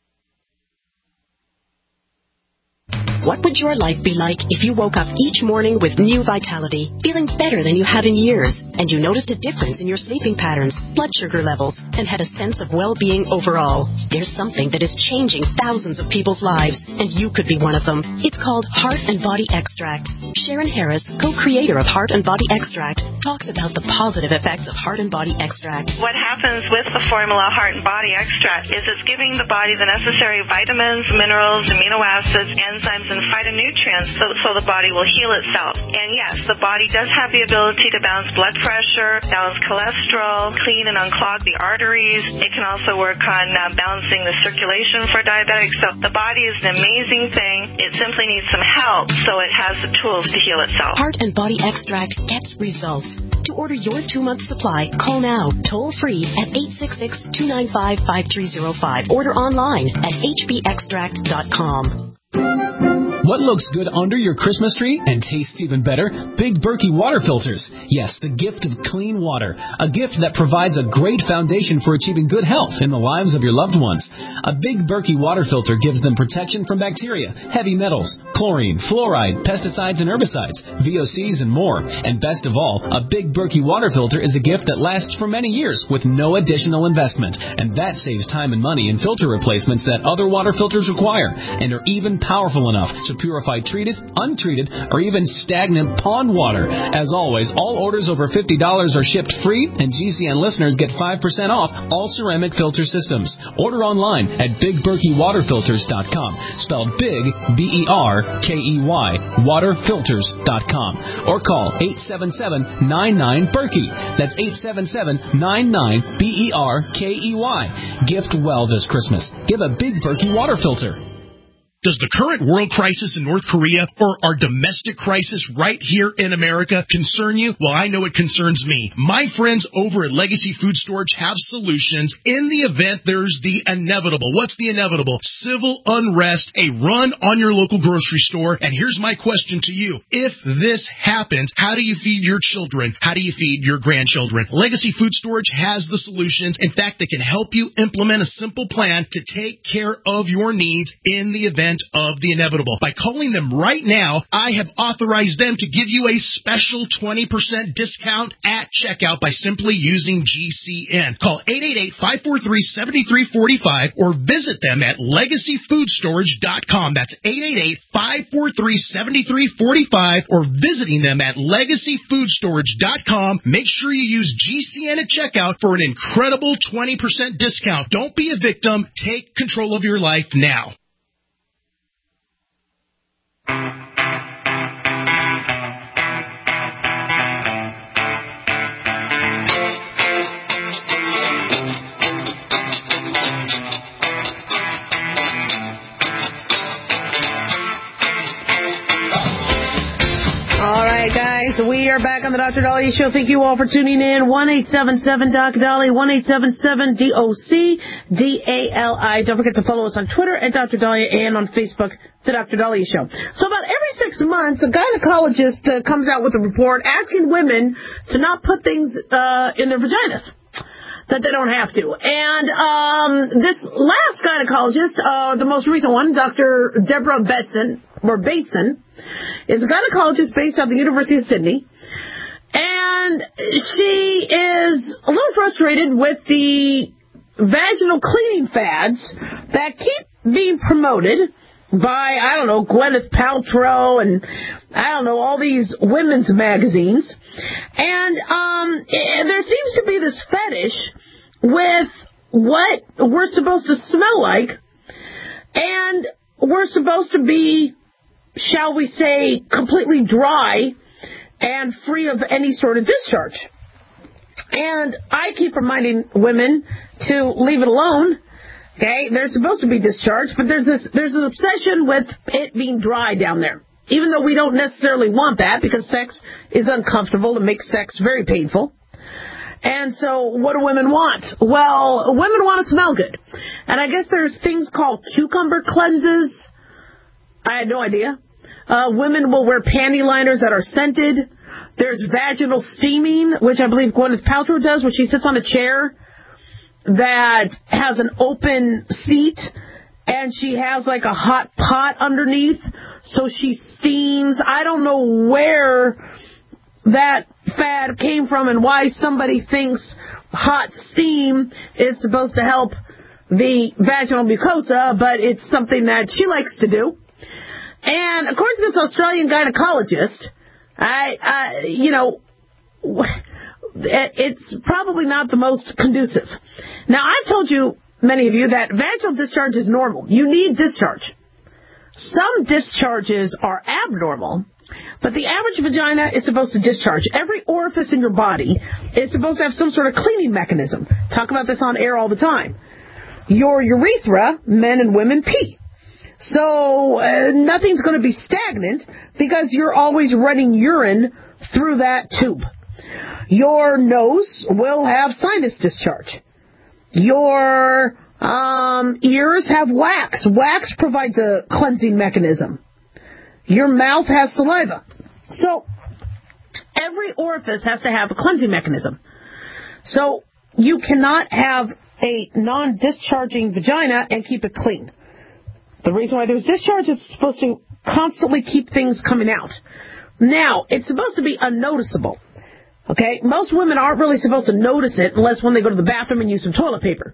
What would your life be like if you woke up each morning with new vitality, feeling better than you have in years, and you noticed a difference in your sleeping patterns, blood sugar levels, and had a sense of well-being overall? There's something that is changing thousands of people's lives, and you could be one of them. It's called Heart and Body Extract. Sharon Harris, co-creator of Heart and Body Extract, talks about the positive effects of Heart and Body Extract. What happens with the formula Heart and Body Extract is it's giving the body the necessary vitamins, minerals, amino acids, enzymes, and phytonutrients so, so the body will heal itself. And yes, the body does have the ability to balance blood pressure, balance cholesterol, clean and unclog the arteries. It can also work on uh, balancing the circulation for diabetics. So the body is an amazing thing. It simply needs some help so it has the tools to heal itself. Heart and Body Extract gets results. To order your two-month supply, call now, toll-free at eight six six, two nine five, five three zero five. Order online at h b extract dot com. What looks good under your Christmas tree and tastes even better? Big Berkey water filters. Yes, the gift of clean water. A gift that provides a great foundation for achieving good health in the lives of your loved ones. A Big Berkey water filter gives them protection from bacteria, heavy metals, chlorine, fluoride, pesticides and herbicides, V O Cs and more. And best of all, a Big Berkey water filter is a gift that lasts for many years with no additional investment. And that saves time and money in filter replacements that other water filters require and are even powerful enough to purify treated, untreated, or even stagnant pond water. As always, all orders over fifty dollars are shipped free, and G C N listeners get five percent off all ceramic filter systems. Order online at big berkey water filters dot com, spelled big, B E R K E Y, water filters dot com, or call eight seven seven, nine nine, Berkey. That's eight seven seven, nine nine, B E R K E Y. Gift well this Christmas. Give a Big Berkey water filter. Does the current world crisis in North Korea or our domestic crisis right here in America concern you? Well, I know it concerns me. My friends over at Legacy Food Storage have solutions in the event there's the inevitable. What's the inevitable? Civil unrest, a run on your local grocery store. And here's my question to you. If this happens, how do you feed your children? How do you feed your grandchildren? Legacy Food Storage has the solutions. In fact, they can help you implement a simple plan to take care of your needs in the event of the inevitable. By calling them right now, I have authorized them to give you a special twenty percent discount at checkout by simply using G C N. Call eight eight eight, five four three, seven three four five or visit them at legacy food storage dot com. That's eight eight eight, five four three, seven three four five or visiting them at legacy food storage dot com. Make sure you use G C N at checkout for an incredible twenty percent discount. Don't be a victim. Take control of your life now. All right, guys, we are back on the Doctor Dahlia Show. Thank you all for tuning in. one eight seven seven, D O C, Dali, one eight seven seven, D O C, D A L I. Don't forget to follow us on Twitter at Doctor Dahlia and on Facebook, The Doctor Dahlia Show. So about every six months, a gynecologist uh, comes out with a report asking women to not put things uh, in their vaginas that they don't have to. And um, this last gynecologist, uh, the most recent one, Doctor Deborah Bateson, or Bateson, is a gynecologist based out of the University of Sydney. And she is a little frustrated with the vaginal cleaning fads that keep being promoted by, I don't know, Gwyneth Paltrow and, I don't know, all these women's magazines. And um, there seems to be this fetish with what we're supposed to smell like, and we're supposed to be, shall we say, completely dry and free of any sort of discharge. And I keep reminding women to leave it alone. Okay, they're supposed to be discharged, but there's this there's an obsession with it being dry down there. Even though we don't necessarily want that, because sex is uncomfortable and makes sex very painful. And so what do women want? Well, women want to smell good. And I guess there's things called cucumber cleanses. I had no idea. Uh, women will wear panty liners that are scented. There's vaginal steaming, which I believe Gwyneth Paltrow does, where she sits on a chair that has an open seat, and she has like a hot pot underneath, so she steams. I don't know where that fad came from and why somebody thinks hot steam is supposed to help the vaginal mucosa, but it's something that she likes to do. And according to this Australian gynecologist, I, I you know, it's probably not the most conducive. Now, I've told you, many of you, that vaginal discharge is normal. You need discharge. Some discharges are abnormal, but the average vagina is supposed to discharge. Every orifice in your body is supposed to have some sort of cleaning mechanism. Talk about this on air all the time. Your urethra, men and women pee. So uh, nothing's going to be stagnant because you're always running urine through that tube. Your nose will have sinus discharge. Your um, ears have wax. Wax provides a cleansing mechanism. Your mouth has saliva. So every orifice has to have a cleansing mechanism. So you cannot have a non-discharging vagina and keep it clean. The reason why there's discharge is it's supposed to constantly keep things coming out. Now, it's supposed to be unnoticeable. Okay? Most women aren't really supposed to notice it unless when they go to the bathroom and use some toilet paper.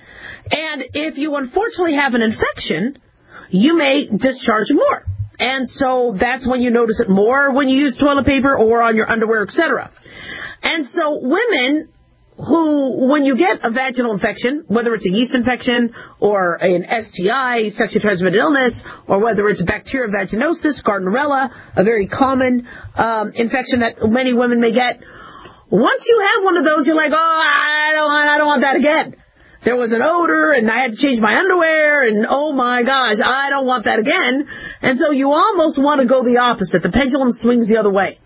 And if you unfortunately have an infection, you may discharge more. And so that's when you notice it more, when you use toilet paper or on your underwear, et cetera. And so women who, when you get a vaginal infection, whether it's a yeast infection or an S T I, sexually transmitted illness, or whether it's bacterial vaginosis, Gardnerella, a very common um, infection that many women may get, once you have one of those, you're like, oh, I don't want, I don't want that again. There was an odor, and I had to change my underwear, and oh my gosh, I don't want that again. And so you almost want to go the opposite. The pendulum swings the other way.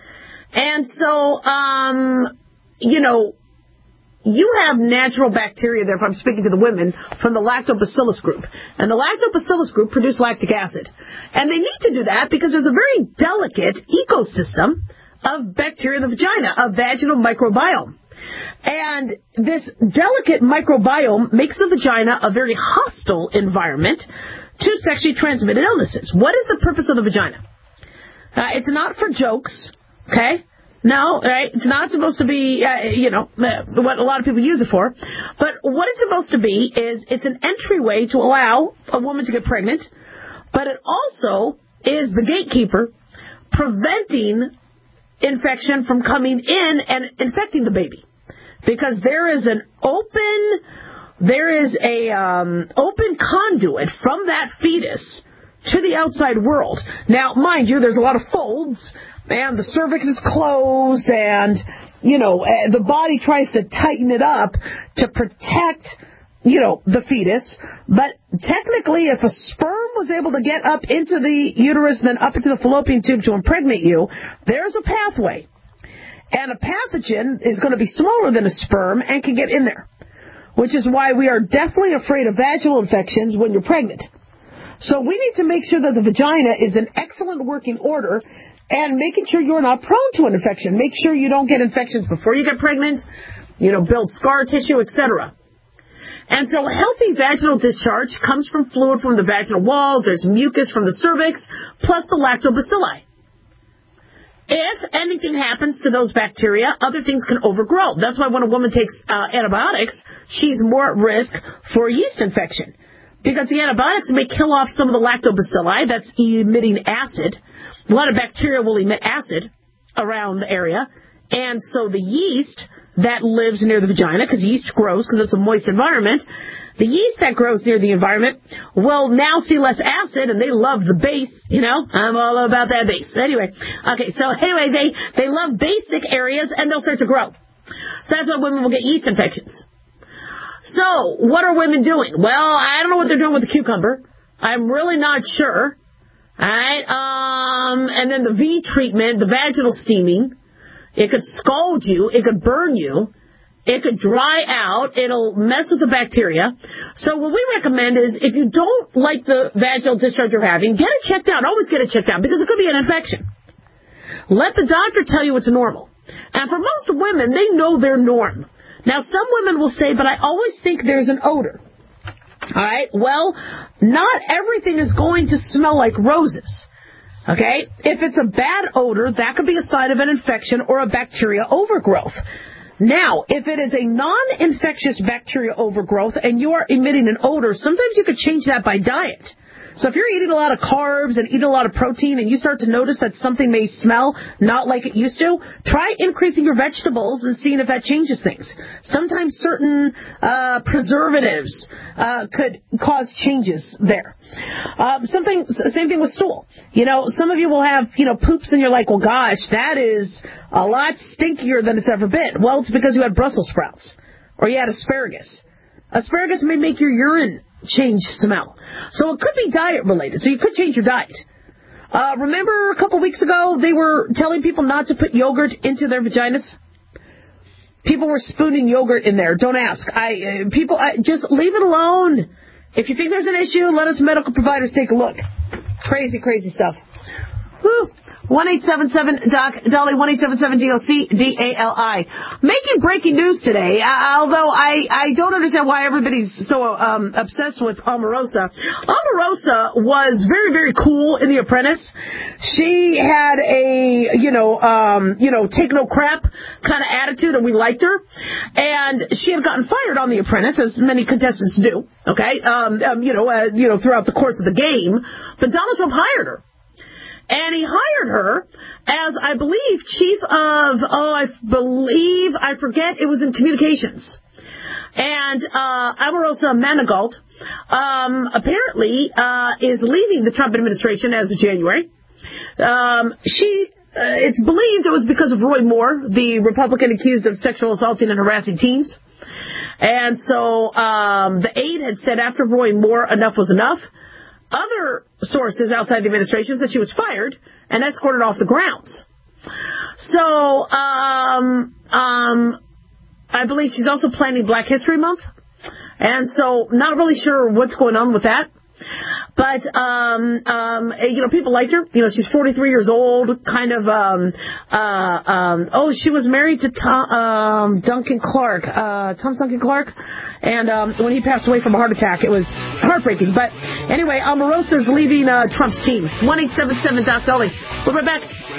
And so, um, you know, you have natural bacteria there, if I'm speaking to the women, from the Lactobacillus group. And the Lactobacillus group produce lactic acid. And they need to do that because there's a very delicate ecosystem of bacteria in the vagina, a vaginal microbiome. And this delicate microbiome makes the vagina a very hostile environment to sexually transmitted illnesses. What is the purpose of the vagina? Uh, it's not for jokes, okay? No, right? It's not supposed to be, uh, you know, what a lot of people use it for. But what it's supposed to be is it's an entryway to allow a woman to get pregnant, but it also is the gatekeeper preventing infection from coming in and infecting the baby. Because there is an open, there is a um, open conduit from that fetus to the outside world. Now, mind you, there's a lot of folds, and the cervix is closed, and, you know, the body tries to tighten it up to protect, you know, the fetus. But technically, if a sperm was able to get up into the uterus and then up into the fallopian tube to impregnate you, there's a pathway. And a pathogen is going to be smaller than a sperm and can get in there, which is why we are definitely afraid of vaginal infections when you're pregnant. So we need to make sure that the vagina is in excellent working order and making sure you're not prone to an infection. Make sure you don't get infections before you get pregnant, you know, build scar tissue, et cetera. And so healthy vaginal discharge comes from fluid from the vaginal walls. There's mucus from the cervix, plus the lactobacilli. if anything happens to those bacteria, other things can overgrow. That's why when a woman takes uh, antibiotics, she's more at risk for yeast infection. Because the antibiotics may kill off some of the lactobacilli that's emitting acid. A lot of bacteria will emit acid around the area. And so the yeast that lives near the vagina, because yeast grows because it's a moist environment, the yeast that grows near the environment will now see less acid, and they love the base, you know. I'm all about that base. Anyway, okay, so anyway, they, they love basic areas, and they'll start to grow. So that's why women will get yeast infections. So, what are women doing? Well, I don't know what they're doing with the cucumber. I'm really not sure. All right, um, and then the V treatment, the vaginal steaming, it could scald you, it could burn you. It could dry out. It'll mess with the bacteria. So what we recommend is if you don't like the vaginal discharge you're having, get it checked out. Always get it checked out because it could be an infection. Let the doctor tell you it's normal. And for most women, they know their norm. Now, some women will say, but I always think there's an odor. All right? Well, not everything is going to smell like roses. Okay? If it's a bad odor, that could be a sign of an infection or a bacteria overgrowth. Now, if it is a non-infectious bacteria overgrowth and you are emitting an odor, sometimes you could change that by diet. So if you're eating a lot of carbs and eating a lot of protein and you start to notice that something may smell not like it used to, try increasing your vegetables and seeing if that changes things. Sometimes certain uh, preservatives uh, could cause changes there. Uh, something, same thing with stool. You know, some of you will have, you know, poops and you're like, well, gosh, that is a lot stinkier than it's ever been. Well, it's because you had Brussels sprouts or you had asparagus. Asparagus may make your urine change smell. So it could be diet related. So you could change your diet. Uh, remember a couple weeks ago they were telling people not to put yogurt into their vaginas? People were spooning yogurt in there. Don't ask. I uh, people I, just leave it alone. If you think there's an issue, let us medical providers take a look. Crazy, crazy stuff. Woo. one eight seven seven D O C, Dolly, one eight seven seven D O C, D A L I. Making breaking news today, uh, although I, I don't understand why everybody's so um, obsessed with Omarosa. Omarosa was very, very cool in The Apprentice. She had a, you know, um, you know, take no crap kind of attitude, and we liked her. And she had gotten fired on The Apprentice, as many contestants do, okay, um, um, you know, uh, you know, throughout the course of the game. But Donald Trump hired her. And he hired her as, I believe, chief of, oh, I believe, I forget, it was in communications. And uh, Omarosa Manigault um, apparently uh, is leaving the Trump administration as of January. Um, she, uh, it's believed it was because of Roy Moore, the Republican accused of sexual assaulting and harassing teens. And so um, the aide had said after Roy Moore, enough was enough. Other sources outside the administration said she was fired and escorted off the grounds. So, um, um, I believe she's also planning Black History Month. And so, not really sure what's going on with that. But, um, um, you know, people liked her. You know, she's forty-three years old, kind of, um, uh, um, oh, she was married to Tom, um, Duncan Clark, uh, Tom Duncan Clark. And, um, when he passed away from a heart attack, it was heartbreaking. But anyway, Omarosa's leaving, uh, Trump's team. one eight seven seven D O C Dolly. We'll be right back.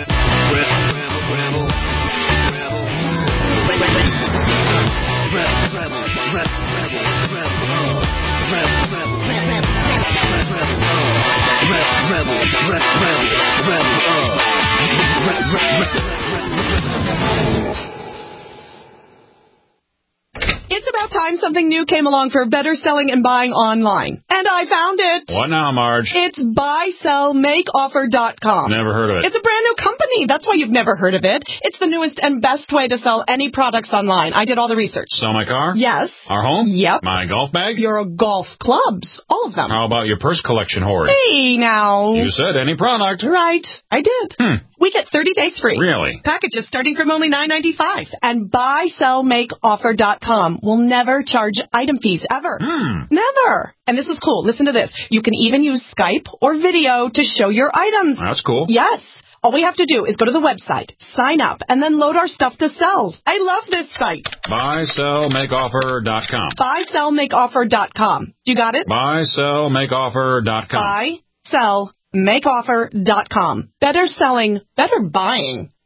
It's about time something new came along for better selling and buying online. And I found it. What now, Marge? It's buy sell make offer dot com. Never heard of it. It's a brand new company. That's why you've never heard of it. It's the newest and best way to sell any products online. I did all the research. Sell my car? Yes. Our home? Yep. My golf bag? Your golf clubs. All of them. How about your purse collection hoard? Hey, now. You said any product. Right. I did. Hmm. We get thirty days free. Really? Packages starting from only nine ninety-five. And buy sell make offer dot com will never charge item fees ever. Hmm. Never. And this is cool. Listen to this. You can even use Skype or video to show your items. That's cool. Yes. All we have to do is go to the website, sign up, and then load our stuff to sell. I love this site. buy sell make offer dot com. buy sell make offer dot com. You got it? buy sell make offer dot com. buy sell make offer dot com. Better selling, better buying.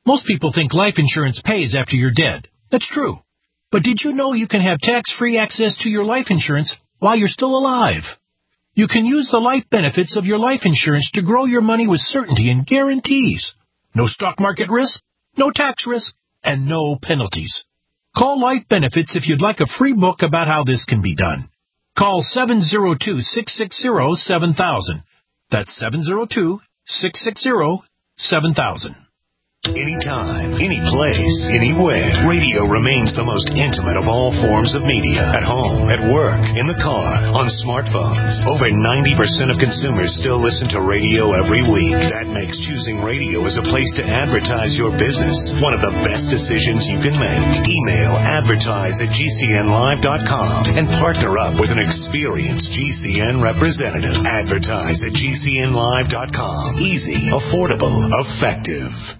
Most people think life insurance pays after you're dead. That's true. But did you know you can have tax-free access to your life insurance while you're still alive? You can use the life benefits of your life insurance to grow your money with certainty and guarantees. No stock market risk, no tax risk, and no penalties. Call Life Benefits if you'd like a free book about how this can be done. Call seven oh two, six six zero, seven thousand. That's seven oh two, six six zero, seven thousand. Anytime, any place, anywhere, radio remains the most intimate of all forms of media. At home, at work, in the car, on smartphones. Over ninety percent of consumers still listen to radio every week. That makes choosing radio as a place to advertise your business one of the best decisions you can make. Email advertise at G C N live dot com and partner up with an experienced G C N representative. Advertise at G C N live dot com. Easy, affordable, effective.